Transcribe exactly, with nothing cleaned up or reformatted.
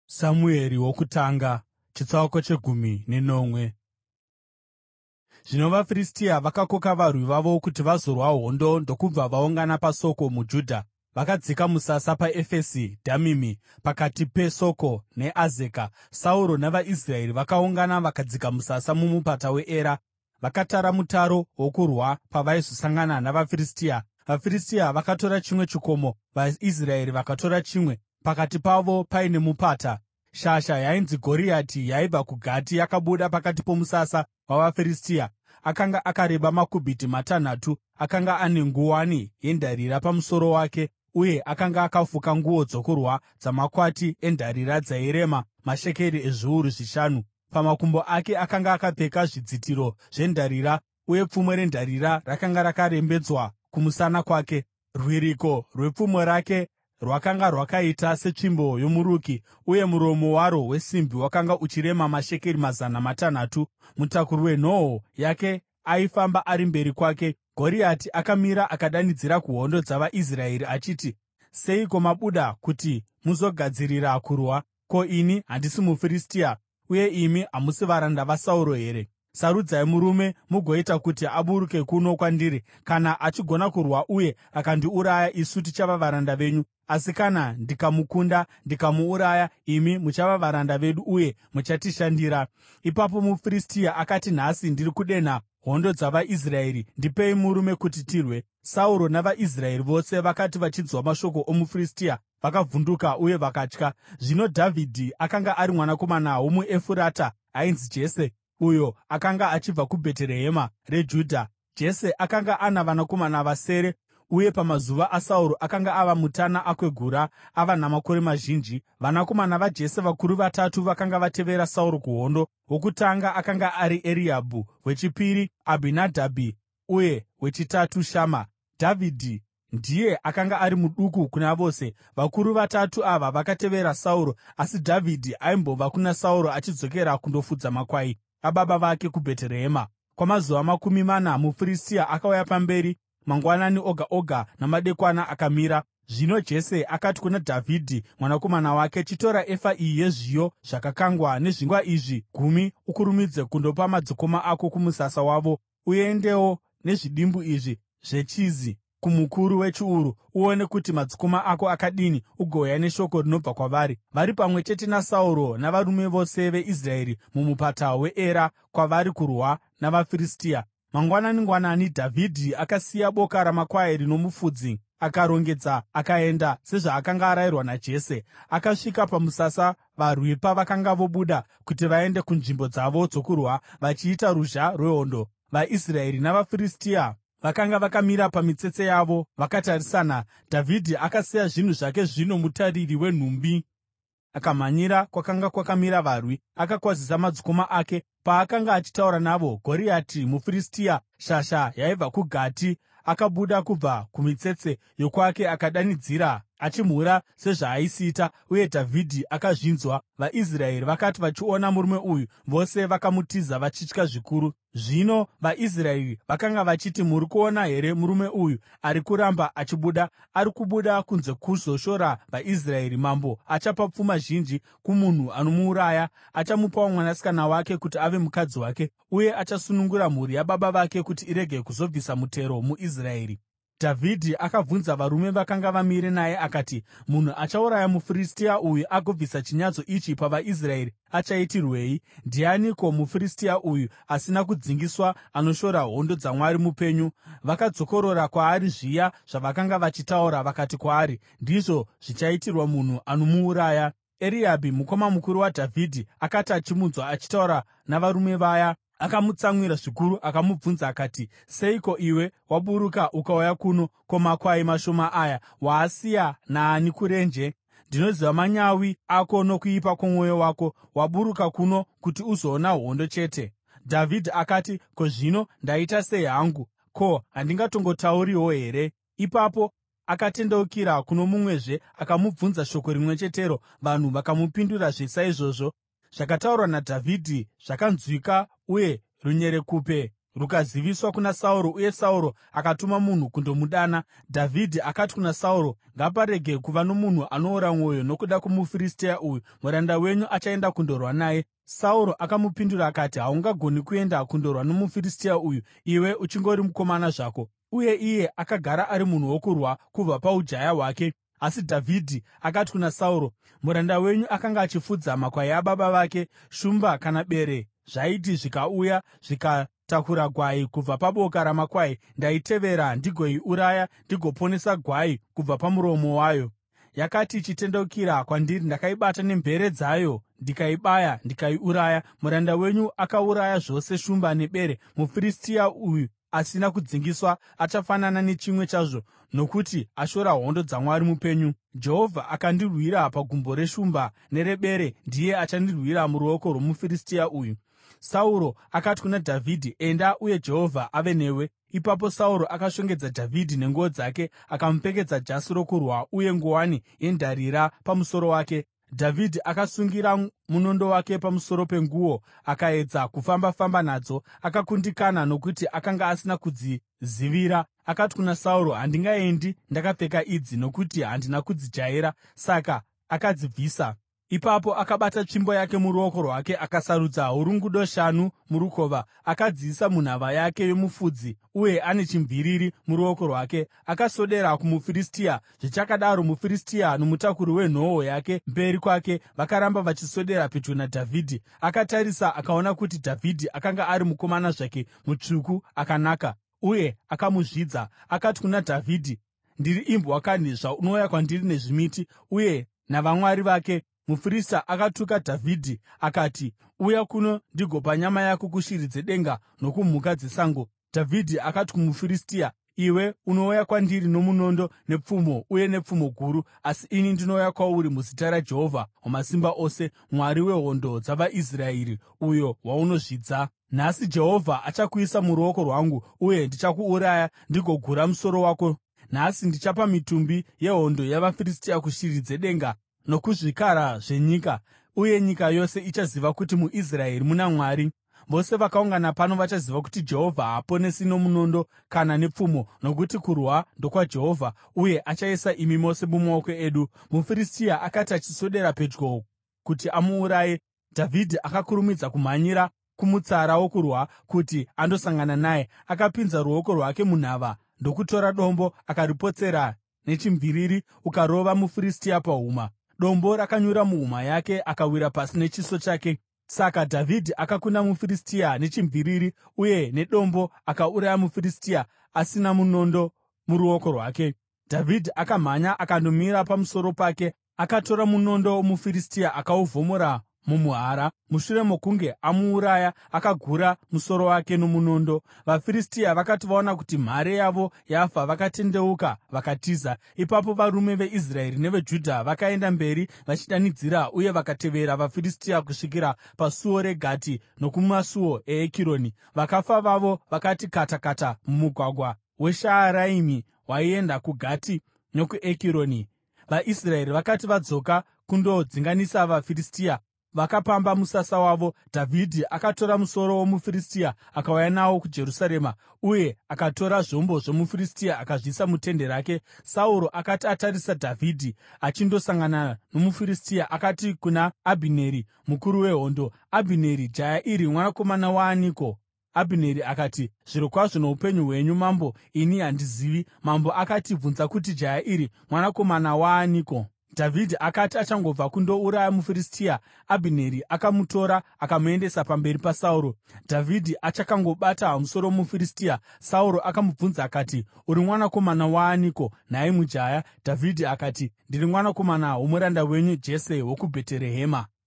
Samueri wokutanga chitsauko chegumi nenomwe. Zvino vaFiristia vakakoka varwi vavo kuti vazorwa hondo ndokubva vaungana paSoko muJudha. Vakadzika musasa paEfesi Dhamimi pakati peSoko neAzeka. Sauro navaIsraeri vakaungana vakadzika musasa mumupata weEra. Vakatara mutaro wokurwa pavaizosangana navaFiristia. VaFiristia vakatora chimwe chikomo, vaIsraeri vakatora chimwe. Pakati pavo paine mupata. Shasha yainzi Goriati yaibva kuGati yakabuda pakati pomusasa wavaFiristia. Akanga akareba makubhiti matanhatu. Akanga ane nguwani yendarira pamusoro wake, uye akanga akafuka nguo dzokurwa dzamakwati endarira dzairema mashekeri ezviuru zvishanu. Pamakumbo ake akanga akapfeka zvidzitiro zvendarira, uye pfumo rendarira rakanga rakarembedzwa kumusana kwake. Rwiriko rwepfumo rake rwakanga rwakaita setsvimbo yomuruki, uye muromo waro wesimbi wakanga uchirema mashekeri mazana matanhatu. Mutakuri wenhoo yake aifamba ari mberi kwake. Goriati akamira akadanidzira kuhondo dzavaIsraeri achiti, “Seiko mabuda kuti muzogadzirira kurwa? Ko, ini handisi muFiristia, uye imi hamusi varanda vaSauro here? Sarudzai murume mugoita kuti aburuke kuno kwandiri. Kana achigona kurwa uye akandiuraya, isu tichava varanda venyu. Asi kana ndikamukunda ndikamuuraya, imi muchava varanda vedu uye muchatishandira.” Ipapo muFiristia akati, “Nhasi ndiri kudenha hondo dzavaIsraeri. Ndipei murume kuti tirwe.” Sauro navaIsraeri vose vakati vachinzwa mashoko omuFiristia, vakavhunduka uye vakatya. Zvino Dhavhidhi akanga ari mwanakomana womuEfurata ainzi Jese, uyo akanga achibva kuBheterehema reJudha. Jese akanga ana vanakomana vasere, uye pamazuva aSauro akanga ava mutana akwegura, ava namakore mazhinji. Vanakomana vaJese vakuru vatatu vakanga vatevera Sauro kuhondo. Wokutanga akanga ari Eriabhi, wechipiri Abhinadhabhi, uye wechitatu Shama. Dhavhidhi ndiye akanga ari muduku kuna vose. Vakuru vatatu ava vakatevera Sauro, asi Dhavhidhi aimbobva kuna Sauro achidzokera kundofudza makwai ababa vake kuBheterehema. Kwamazuva makumi mana muFiristia akauya pamberi mangwanani oga oga namadekwana akamira. Zvino Jese akati kuna Dhavhidhi mwanakomana wake, “Chitora efa iyi yezviyo zvakakangwa nezvingwa izvi gumi ukurumidze kundopa madzikoma ako kumusasa wavo. Uendewo nezvidimbu izvi zvechizi kumukuru wechiuru. Uone kuti madzikoma ako akadini, ugouya neshoko rinobva kwavari.” Vari pamwe chete naSauro navarume vose veIsraeri mumupata weEra kwavari kurwa navaFiristia. Mangwanani-ngwanani Dhavhidhi akasiya boka ramakwai rino mufudzi akarongedza akaenda sezvaakanga arayirwa naJese. Akasvika pamusasa varwi pavakanga vobuda kuti vaende kunzvimbo dzavo dzokurwa vachiita ruzha rwehondo. VaIsraeri navaFiristia vakanga vakamira pamitsetse yavo vakatarisana. Dhavhidhi akasiya zvinhu zvake zvino mutariri wenhumbi akamhanyira kwakanga kwakamira varwi, akakwazisa madzikoma ake. Paakanga achitaura navo, Goriati muFiristia, shasha yaibva kuGati, akabuda kubva kumitsetse yokwake akadanidzira achimhura sezvaaisiita, uye Dhavhidhi akazvinzwa. VaIsraeri vakati vachiona murume uyu, vose vakamutiza vachitya zvikuru. Zvino vaIsraeri vakanga vachiti, “Muri kuona here murume uyu ari kuramba achibuda? Ari kubuda kunze kuzoshora vaIsraeri. Mambo achapa pfuma zhinji kumunhu anomuuraya. Achamupawo mwanasikana wake kuti ave mukadzi wake, uye achasunungura mhuri yababa vake kuti irege kuzobvisa mutero muIsraeri.” Dhavhidhi akabvunza varume vakanga vamire naye akati, “Munhu achauraya muFiristia uyu agobvisa chinyadziso ichi pavaIsraeri achaitirwei? Ndianiko muFiristia uyu asina kudzingiswa, anoshora hondo dzaMwari mupenyu?” Vakadzokorora kwaari zviya zvavakanga vachitaura vakati kwaari, “Ndizvo zvichaitirwa munhu anomuuraya.” Eriabhi mukoma mukuru waDhavhidhi akati achimunzwa achitaura navarume vaya, akamutsamwira zvikuru akamubvunza akati, “Seiko iwe waburuka ukauya kuno? Ko, makwai mashoma aya waasiya naani kurenje? Ndinoziva manyawi ako nokuipa kwomwoyo wako. Waburuka kuno kuti uzoona hondo chete.” Dhavhidhi akati, “Ko, zvino ndaita sei hangu? Ko, handingatongotauriwo here?” Ipapo akatendeukira kuno mumwezve akamubvunza shoko rimwe chetero. Vanhu vakamupindurazve saizvozvo. Zvakataurwa naDhavhidhi zvakanzwika, uye runyerekupe rukaziviswa kuna Sauro, uye Sauro akatuma munhu kundomudana. Dhavhidhi akati kuna Sauro, “Ngaparege kuva nomunhu anoora mwoyo nokuda kwomuFiristia uyu. Muranda wenyu achaenda kundorwa naye.” Sauro akamupindura akati, “Haungagoni kuenda kundorwa nomuFiristia uyu, iwe uchingori mukomana zvako.” Uye iye akagara ari munhu wokurwa kubva paujaya hwake. Asi Dhavhidhi akati kuna Sauro, “Muranda wenyu akanga achifudza makwai ababa vake. Shumba kana bere zvaiti zvikauya zvikatakura gwai kubva paboka ramakwai, ndaitevera ndigoiuraya ndigoponesa gwai kubva pamuromo wayo. Yakati ichitendeukira kwandiri, ndakaibata nemvere dzayo ndikaibaya ndikaiuraya. Muranda wenyu akauraya zvose shumba nebere. MuFiristia uyu asina kudzingiswa achafanana nechimwe chazvo, nokuti ashora hondo dzaMwari mupenyu. Jehovha akandirwira pagumbo reshumba nerebere, ndiye achandirwira muruoko rwomuFiristia uyu.” Sauro akati kuna Dhavhidhi, “Enda, uye Jehovha ave newe.” Ipapo Sauro akashongedza Dhavhidhi nenguo dzake, akamupfekedza jasi rokurwa uye nguwani yendarira pamusoro wake. Dhavhidhi akasungira munondo wake pamusoro penguo akaedza kufamba-famba nadzo. Akakundikana nokuti akanga asina kudzizivira. Akati kuna Sauro, “Handingaendi ndakapfeka idzi, nokuti handina kudzijaira.” Saka akadzibvisa. Ipapo akabata tsvimbo yake muruoko rwake, akasarudza hurungudo shanu murukova, akadziisa munhava yake yomufudzi, uye ane chimviriri muruoko rwake. Akaswedera kumuFiristia. Zvichakadaro, muFiristia nomutakuri wenhoo yake mberi kwake vakaramba vachiswedera pedyo naDhavhidhi. Akatarisa akaona kuti Dhavhidhi akanga ari mukomana zvake, mutsvuku, akanaka, uye akamuzvidza. Akati kuna Dhavhidhi, “Ndiri imbwa kanhi zvaunouya kwandiri nezvimiti uye navamwari vake?” MuFiristia akatuka Dhavhidhi akati, “Uya kuno ndigopa nyama yako kushiri dzedenga nokumhuka dzesango.” Dhavhidhi akati kumuFiristia, “Iwe unouya kwandiri nomunondo, nepfumo uye nepfumo guru, asi ini ndinouya kwauri muzita raJehovha Wamasimba Ose, Mwari wehondo dzavaIsraeri, uyo waunozvidza. Nhasi Jehovha achakuisa muruoko rwangu, uye ndichakuuraya ndigogura musoro wako. Nhasi ndichapa mitumbi yehondo yavaFiristia kushiri dzedenga nokuzvikara zvenyika, uye nyika yose ichaziva kuti muIsraeri muna Mwari. Vose vakaungana pano vachaziva kuti Jehovha haaponesi nomunondo kana nepfumo, nokuti kurwa ndokwaJehovha, uye achaisa imi mose mumaoko edu.” MuFiristia akati achiswedera pedyo kuti amuuraye, Dhavhidhi akakurumidza kumhanyira kumutsara wokurwa kuti andosangana naye. Akapinza ruoko rwake munhava ndokutora dombo, akaripotsera nechimviriri, ukarova muFiristia pahuma. Dombo rakanyura muhuma yake, akawira pasi nechiso chake. Saka Dhavhidhi akakunda muFiristia nechimviriri, uye nedombo akauraya muFiristia asina munondo muruoko rwake. Dhavhidhi akamhanya akandomira pamusoro pake, akatora munondo womuFiristia akauvhomora mumuhara. Mushure mokunge amuuraya, akagura musoro wake nomunondo. VaFiristia vakati vaona kuti mhare yavo yafa, vakatendeuka vakatiza. Ipapo varume veIsraeri neveJudha vakaenda mberi vachidanidzira, uye vakatevera vaFiristia kusvikira pasuo reGati nokumasuo eEkironi. Vakafa vavo vakati kata kata mumugwagwa weShaaraimi waienda kuGati nokuEkironi. VaIsraeri vakati vadzoka kundodzinganisa vaFiristia, vakapamba musasa wavo. Dhavhidhi akatora musoro womuFiristia akauya nawo kuJerusarema, uye akatora zvombo zvomuFiristia akazviisa mutende rake. Sauro akati atarisa Dhavhidhi achindosangana nomuFiristia, akati kuna Abhineri mukuru wehondo, “Abhineri, jaya iri mwanakomana waaniko?” Abhineri akati, “Zvirokwazvo noupenyu hwenyu, mambo, ini handizivi.” Mambo akati, “Bvunza kuti jaya iri mwanakomana waaniko.” Dhavhidhi akati achangobva kundouraya muFiristia, Abhineri akamutora akamuendesa pamberi paSauro. Dhavhidhi achakangobata musoro womuFiristia, Sauro akamubvunza akati, “Uri mwanakomana waaniko, nhai mujaya?” Dhavhidhi akati, “Ndiri mwanakomana womuranda wenyu Jese wokuBheterehema.”